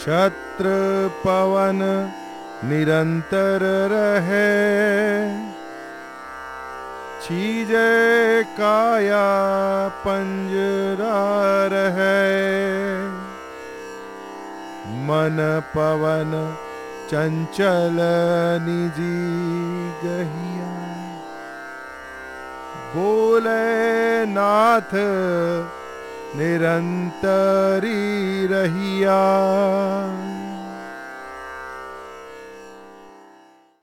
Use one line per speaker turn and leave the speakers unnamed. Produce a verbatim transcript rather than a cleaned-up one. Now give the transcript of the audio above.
छत्र पवन निरंतर रहे, चीजे काया पंजरा रहे। मन पवन चंचल निजी गहिया, बोले नाथ निरंतरी रहिया।